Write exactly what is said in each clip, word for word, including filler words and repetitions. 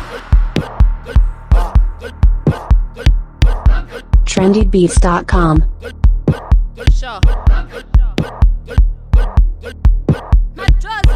trendy beats dot com. Sure. My drugs.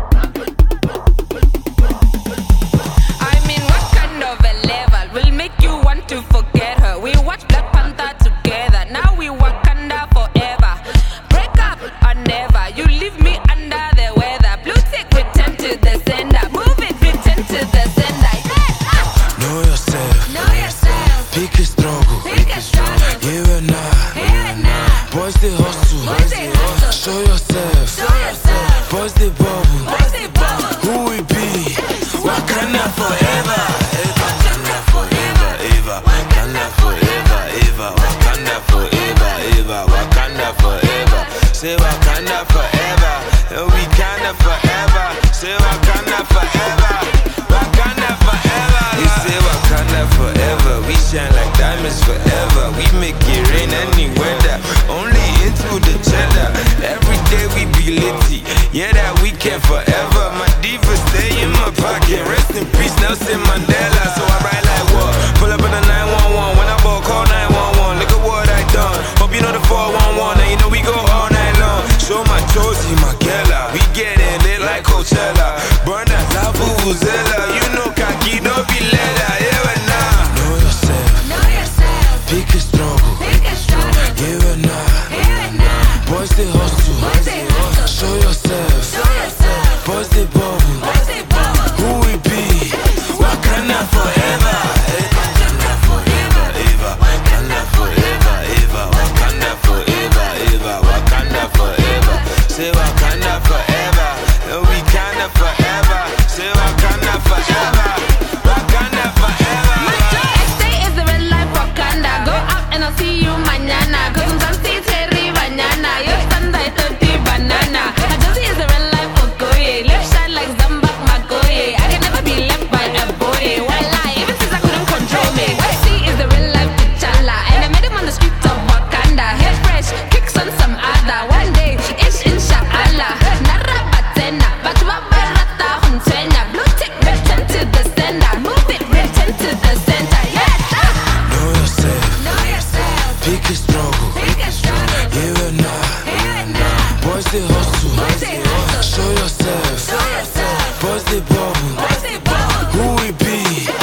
I'm in what kind of a level will make you want to forget her? We watch Black Panther together, now we Wakanda forever. Break up or never, you leave me under the weather. Blue tick, return to the sender. Move it, return to the sender. Yeah. Know yourself, Know yourself. pick a struggle, Pick a struggle. yeah or nah. Yeah, nah. Boys they hustle, Boys they hustle. show yourself, Show yourself. boys they bubble, Boys they bubble. who we be, Wakanda forever, Wakanda forever. Eva, Wakanda forever, Eva, Wakanda forever, Eva, Wakanda forever, say Wakanda forever, and we kinda forever, say Wakanda forever, Wakanda forever, we say Wakanda forever, we shine like diamonds forever, we make it rain any weather, only into the cheddar, every day we be litty, yeah that we can forever, my diva stay in my pocket, rest in peace Nelson Mandela, so I ride like what, pull up in the nine one one, when I ball call nine one one, look at what I done, hope you know the four one one, and you know we go all night long, show my Josie, my Kella, we get it lit like Coachella, burn that La Vuvuzela, you know Kaki, don't be leather, yeah but nah, know yourself, Know yourself. pick a struggle, Pick a struggle. yeah or nah, Yeah, nah. boys they hustle, Boys they hustle. show yourself, Show yourself. boys they bubble, Boys they bubble. who we be, Wakanda forever, Wakanda forever. Eva, Wakanda forever, Eva, Wakanda forever, Eva, Wakanda forever, say Wakanda forever, and we kinda forever, say Wakanda forever, Wakanda forever. Stay is the red light Wakanda. Go out and I'll see you mañana. Cause I'm Zanzi Terry Banana. Yo stand I thirty banana. My Josie is the red light Okoye. Live shine like Zambak Makoye. I can never be left by a boy. Why lie? Even since I couldn't control me. Y C is the real life T'Challa. And I met him on the streets of Wakanda. Hair fresh, kicks on some other. One day, ish inshallah. Nara batena, batwa barata huntenya. Blue tick, return to the sender. Move it, return to the center. Yes, ah. Know yourself, Know yourself. pick a struggle, Pick a struggle. yeah or nah, Yeah, nah. boys they hustle, Boys they hustle. show yourself, Show yourself. boys they bubble, Boys they bubble. who we be,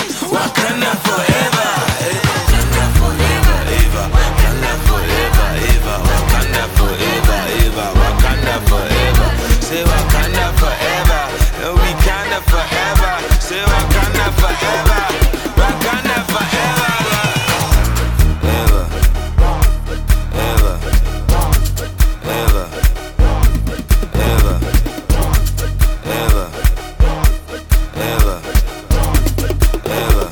Wakanda forever, Wakanda forever. Eva, Wakanda forever, Eva, Wakanda forever, Eva, Wakanda forever, say Wakanda forever, and we kinda forever, say Wakanda forever, Wakanda forever, ever, ever, ever, ever, ever, ever, ever.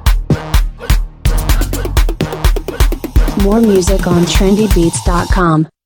More music on trendy beats dot com.